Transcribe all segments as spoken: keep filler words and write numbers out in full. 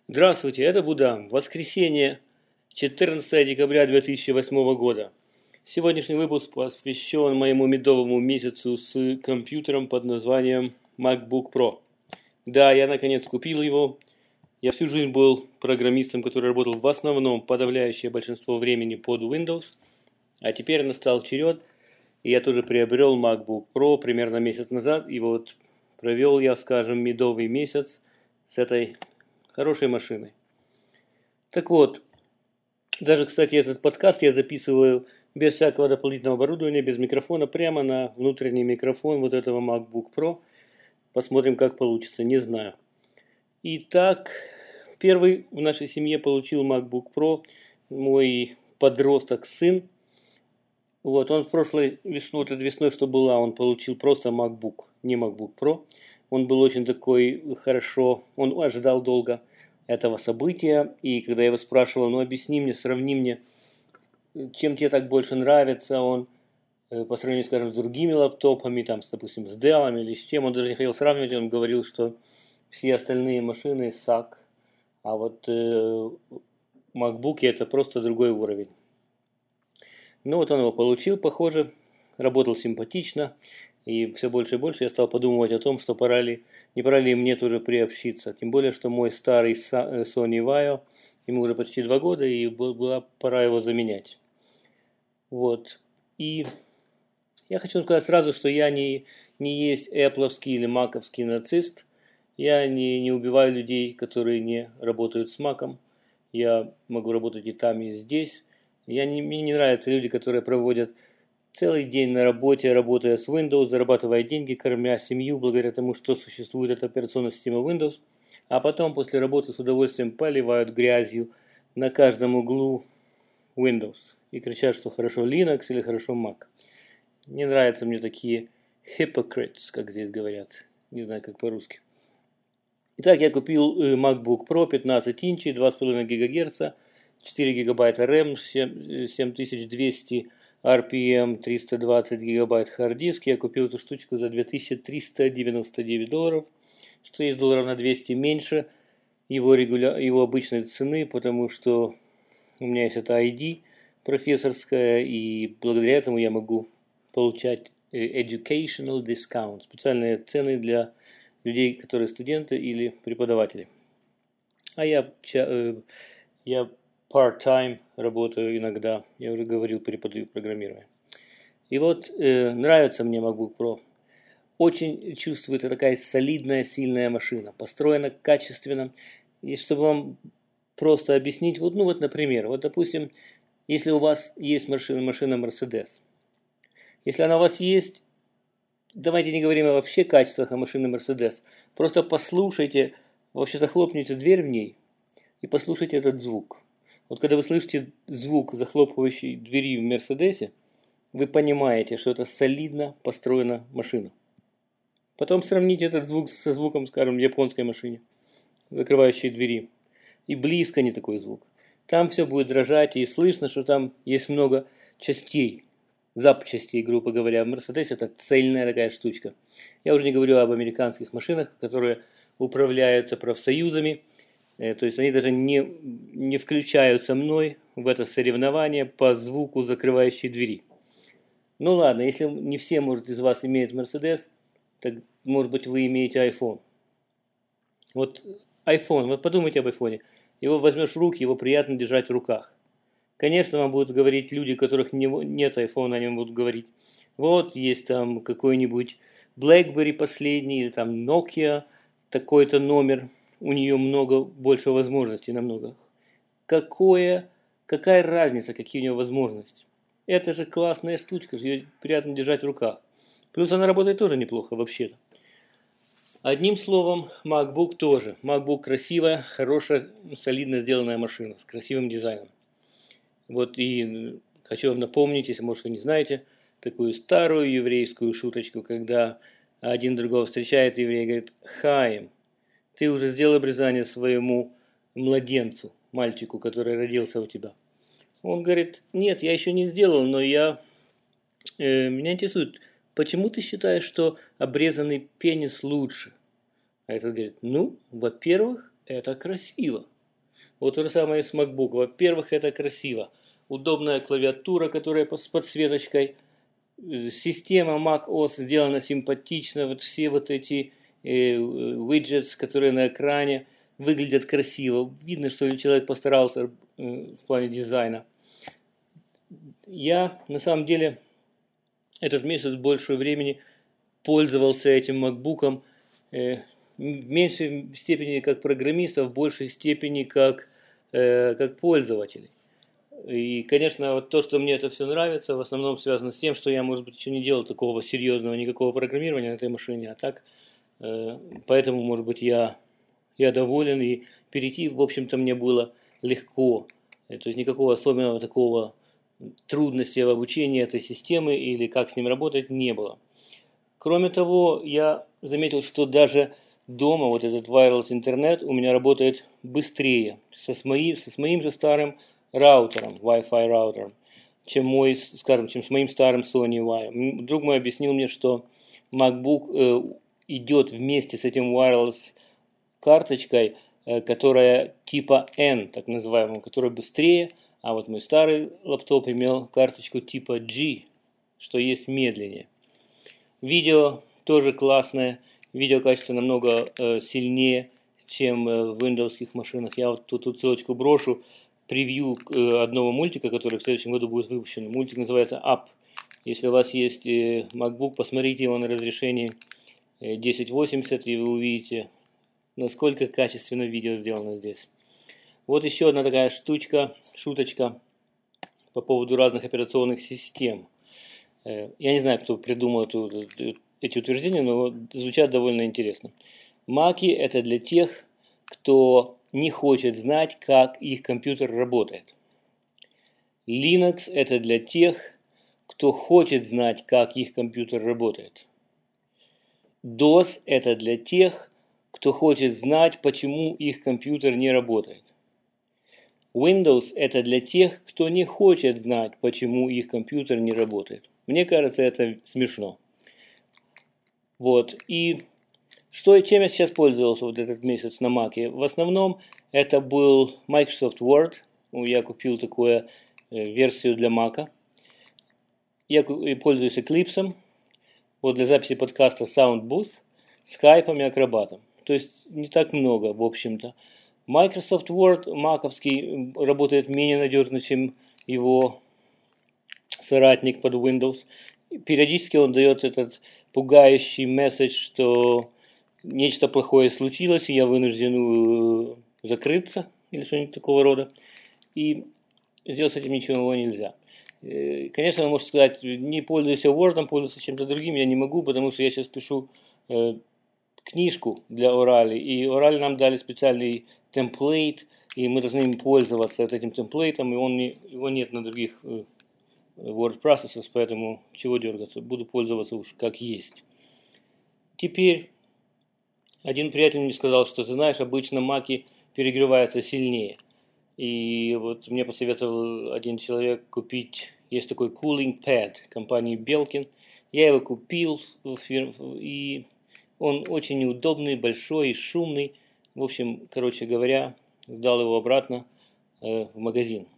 Здравствуйте, это Будам. Воскресенье, четырнадцатое декабря две тысячи восьмого года. Сегодняшний выпуск посвящен моему медовому месяцу с компьютером под названием MacBook Pro. Да, я наконец купил его. Я всю жизнь был программистом, который работал в основном подавляющее большинство времени под Windows. А теперь настал черед, и я тоже приобрел MacBook Pro примерно месяц назад. И вот провел я, скажем, медовый месяц с этой хорошей машиной. Так вот, даже, кстати, этот подкаст я записываю без всякого дополнительного оборудования, без микрофона, прямо на внутренний микрофон вот этого MacBook Pro. Посмотрим, как получится, не знаю. Итак, первый в нашей семье получил MacBook Pro мой подросток сын. Вот, он в прошлой весной, вот этой весной, что была, он получил просто MacBook, не MacBook Pro. Он был очень такой хорошо, он ожидал долго этого события. И когда я его спрашивал, ну объясни мне, сравни мне, чем тебе так больше нравится он по сравнению, скажем, с другими лаптопами, там, с, допустим, с Dell или с чем, он даже не хотел сравнивать, он говорил, что все остальные машины сак, а вот э, MacBook это просто другой уровень. Ну вот он его получил, похоже, работал симпатично. И все больше и больше я стал подумывать о том, что пора ли, не пора ли мне тоже приобщиться. Тем более, что мой старый Sony Vaio, ему уже почти два года, и была пора его заменять. Вот. И я хочу сказать сразу, что я не, не есть Apple'овский или Mac'овский нацист. Я не, не убиваю людей, которые не работают с Mac'ом. Я могу работать и там, и здесь. Я не, мне не нравятся люди, которые проводят целый день на работе, работая с Windows, зарабатывая деньги, кормя семью, благодаря тому, что существует эта операционная система Windows, а потом после работы с удовольствием поливают грязью на каждом углу Windows и кричат, что хорошо Linux или хорошо Mac. Не нравятся мне такие hypocrites, как здесь говорят, не знаю, как по-русски. Итак, я купил MacBook Pro пятнадцать инчей, два с половиной гигагерца, четыре гигабайта RAM, семь тысяч двести ар пи эм, триста двадцать гигабайт хард-диск. Я купил эту штучку за две тысячи триста девяносто девять долларов, что есть долларов на двести меньше его, регуля... его обычной цены, потому что у меня есть эта ай ди профессорская, и благодаря этому я могу получать educational discount, специальные цены для людей, которые студенты или преподаватели. А я, я part-time работаю иногда, я уже говорил, преподаю программирование. И вот э, нравится мне MacBook Pro. Очень чувствуется такая солидная, сильная машина, построена качественно. И чтобы вам просто объяснить, вот, ну вот, например, вот, допустим, если у вас есть машина, машина Mercedes, если она у вас есть, давайте не говорим о вообще качествах машины Mercedes, просто послушайте, вообще захлопните дверь в ней и послушайте этот звук. Вот когда вы слышите звук захлопывающей двери в Мерседесе, вы понимаете, что это солидно построена машина. Потом сравните этот звук со звуком, скажем, в японской машине, закрывающей двери. И близко не такой звук. Там все будет дрожать, и слышно, что там есть много частей, запчастей, грубо говоря. В Мерседесе это цельная такая штучка. Я уже не говорю об американских машинах, которые управляются профсоюзами. То есть они даже не, не включаются мной в это соревнование по звуку закрывающей двери. Ну ладно, если не все, может, из вас имеют Mercedes, так, может быть, вы имеете iPhone. Вот iPhone, вот подумайте об iPhone. Его возьмешь в руки, его приятно держать в руках. Конечно, вам будут говорить люди, у которых не, нет iPhone, они вам будут говорить, вот есть там какой-нибудь BlackBerry последний, или там Nokia, такой-то номер. У нее много больше возможностей намного. Какое, какая разница, какие у нее возможности? Это же классная штучка, ее приятно держать в руках. Плюс она работает тоже неплохо вообще-то. Одним словом, MacBook тоже. MacBook красивая, хорошая, солидно сделанная машина с красивым дизайном. Вот и хочу вам напомнить, если, может, вы не знаете, такую старую еврейскую шуточку, когда один другого встречает еврей и говорит: «Хаим, ты уже сделал обрезание своему младенцу, мальчику, который родился у тебя?» Он говорит: «Нет, я еще не сделал, но я, э, меня интересует, почему ты считаешь, что обрезанный пенис лучше?» А этот говорит: «Ну, во-первых, это красиво. Вот то же самое и с MacBook. Во-первых, это красиво. Удобная клавиатура, которая с подсветочкой. Система macOS сделана симпатично. Вот все вот эти э, widgets, которые на экране, выглядят красиво. Видно, что человек постарался э, в плане дизайна. Я на самом деле этот месяц больше времени пользовался этим MacBook'ом э, в меньшей степени как программист, а в большей степени как, э, как пользователь. И, конечно, вот то, что мне это все нравится, в основном связано с тем, что я, может быть, еще не делал такого серьезного никакого программирования на этой машине, а так, э, поэтому, может быть, я, я доволен, и перейти, в общем-то, мне было легко. То есть никакого особенного такого трудности в обучении этой системы или как с ним работать не было. Кроме того, я заметил, что даже дома вот этот wireless интернет у меня работает быстрее со, с моим, со с моим же старым раутером, Wi-Fi раутером, чем мой, скажем, чем с моим старым Sony Y. Друг мой объяснил мне, что MacBook э, идет вместе с этим wireless карточкой, э, которая типа N, так называемая, которая быстрее, а вот мой старый лаптоп имел карточку типа G, что есть медленнее. Видео тоже классное, видеокачество намного э, сильнее, чем э, в виндовских машинах. Я вот тут, тут ссылочку брошу, превью э, одного мультика, который в следующем году будет выпущен. Мультик называется Up. Если у вас есть э, MacBook, посмотрите его на разрешении э, десять восемьдесят, и вы увидите, насколько качественно видео сделано здесь. Вот еще одна такая штучка, шуточка по поводу разных операционных систем. Я не знаю, кто придумал эту, эти утверждения, но звучат довольно интересно. Маки – это для тех, кто не хочет знать, как их компьютер работает. Linux – это для тех, кто хочет знать, как их компьютер работает. дос – это для тех, кто хочет знать, почему их компьютер не работает. Windows – это для тех, кто не хочет знать, почему их компьютер не работает. Мне кажется, это смешно. Вот. И что, чем я сейчас пользовался вот этот месяц на Mac? В основном это был Microsoft Word. Я купил такую версию для Mac. Я пользуюсь Eclipse. Вот для записи подкаста SoundBooth, Skype и Acrobat. То есть не так много, в общем-то. Microsoft Word маковский работает менее надежно, чем его соратник под Windows. Периодически он дает этот пугающий месседж, что нечто плохое случилось, и я вынужден закрыться, или что-нибудь такого рода. И сделать с этим ничего нельзя. Конечно, вы можете сказать, не пользуйся Word, пользуйся чем-то другим, я не могу, потому что я сейчас пишу книжку для Орали, и Орали нам дали специальный темплейт, и мы должны им пользоваться этим темплейтом, и он не, его нет на других Word Processors, поэтому чего дергаться, буду пользоваться уж как есть. Теперь один приятель мне сказал, что ты знаешь, обычно маки перегреваются сильнее. И вот мне посоветовал один человек купить, есть такой cooling pad компании Belkin. Я его купил, и он очень неудобный, большой и шумный. В общем, короче говоря, сдал его обратно э, в магазин.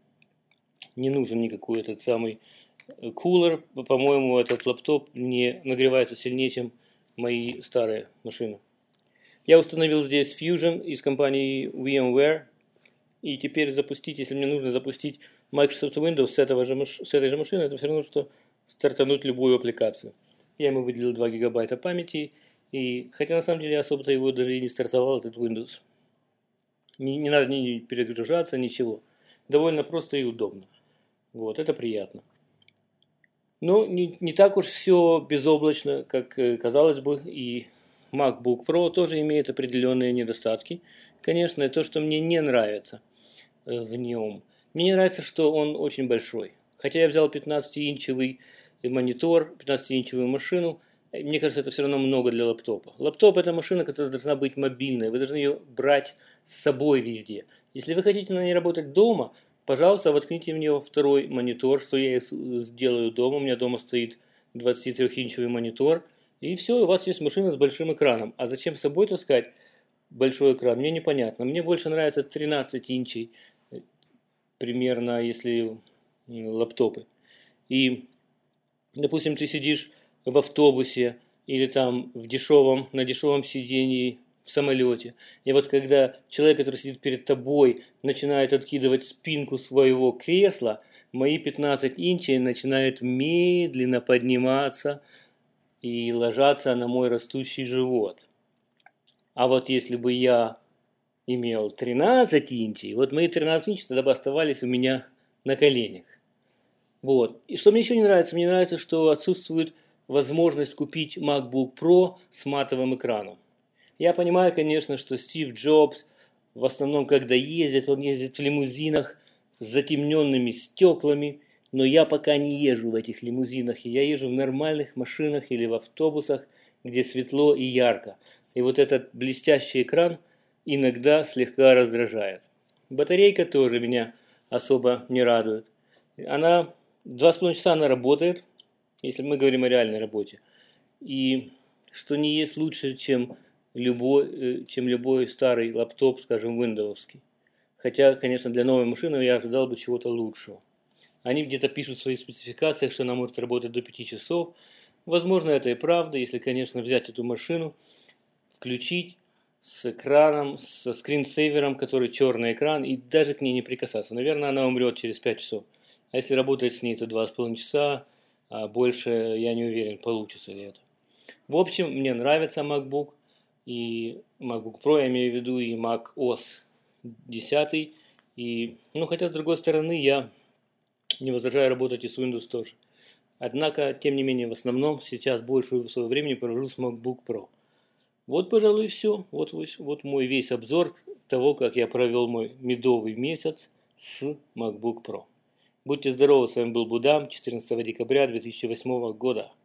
Не нужен никакой этот самый кулер. По-моему, этот лаптоп не нагревается сильнее, чем мои старые машины. Я установил здесь Fusion из компании VMware. И теперь запустить, если мне нужно запустить Microsoft Windows с, этого же, с этой же машины, это все равно, что стартануть любую аппликацию. Я ему выделил два гигабайта памяти. И, хотя на самом деле особо-то его даже и не стартовал, этот Windows. Не, не надо ни перегружаться, ничего. Довольно просто и удобно. Вот, это приятно. Но не, не так уж все безоблачно, как казалось бы. И MacBook Pro тоже имеет определенные недостатки. Конечно, то, что мне не нравится в нем. Мне не нравится, что он очень большой. Хотя я взял пятнадцатиинчевый монитор, пятнадцатиинчевую машину. Мне кажется, это все равно много для лаптопа. Лаптоп – это машина, которая должна быть мобильной. Вы должны ее брать с собой везде. Если вы хотите на ней работать дома, пожалуйста, воткните в нее второй монитор, что я и сделаю дома. У меня дома стоит двадцатитрёхинчевый монитор. И все, у вас есть машина с большим экраном. А зачем с собой таскать большой экран, мне непонятно. Мне больше нравится тринадцать инчей, примерно, если лаптопы. И, допустим, ты сидишь в автобусе или там в дешевом, на дешевом сидении в самолете. И вот когда человек, который сидит перед тобой, начинает откидывать спинку своего кресла, мои пятнадцать инчей начинают медленно подниматься и ложатся на мой растущий живот. А вот если бы я имел тринадцать инчей, вот мои тринадцать инчей тогда бы оставались у меня на коленях. Вот. И что мне еще не нравится? Мне нравится, что отсутствует возможность купить MacBook Pro с матовым экраном. Я понимаю, конечно, что Стив Джобс, в основном, когда ездит, он ездит в лимузинах с затемненными стеклами, но я пока не езжу в этих лимузинах, я езжу в нормальных машинах или в автобусах, где светло и ярко. И вот этот блестящий экран иногда слегка раздражает. Батарейка тоже меня особо не радует. Она два с половиной часа она работает, если мы говорим о реальной работе. И что не есть лучше, чем любой, чем любой старый лаптоп, скажем, виндовский. Хотя, конечно, для новой машины я ожидал бы чего-то лучшего. Они где-то пишут в своих спецификациях, что она может работать до пяти часов. Возможно, это и правда, если, конечно, взять эту машину, включить с экраном, со скринсейвером, который черный экран, и даже к ней не прикасаться. Наверное, она умрет через пять часов. А если работать с ней, то два с половиной часа, а больше я не уверен, получится ли это. В общем, мне нравится MacBook, и MacBook Pro, я имею в виду, и macOS десять. И, ну, хотя, с другой стороны, я не возражаю работать и с Windows тоже. Однако, тем не менее, в основном сейчас большую свое времени провожу с MacBook Pro. Вот, пожалуй, и все. Вот, вот мой весь обзор того, как я провел мой медовый месяц с MacBook Pro. Будьте здоровы, с вами был Будам, четырнадцатого декабря две тысячи восьмого года.